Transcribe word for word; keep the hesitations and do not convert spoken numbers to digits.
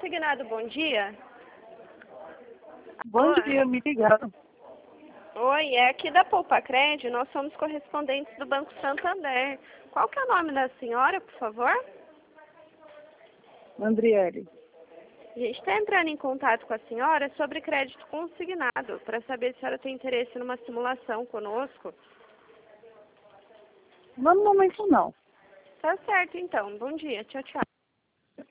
Consignado, bom dia. Bom Oi. dia, me ligaram. Oi, é aqui da Poupa Cred, nós somos correspondentes do Banco Santander. Qual que é o nome da senhora, por favor? Andriele. A gente está entrando em contato com a senhora sobre crédito consignado, para saber se a senhora tem interesse numa simulação conosco. No momento não. Tá certo, então. Bom dia. Tchau, tchau.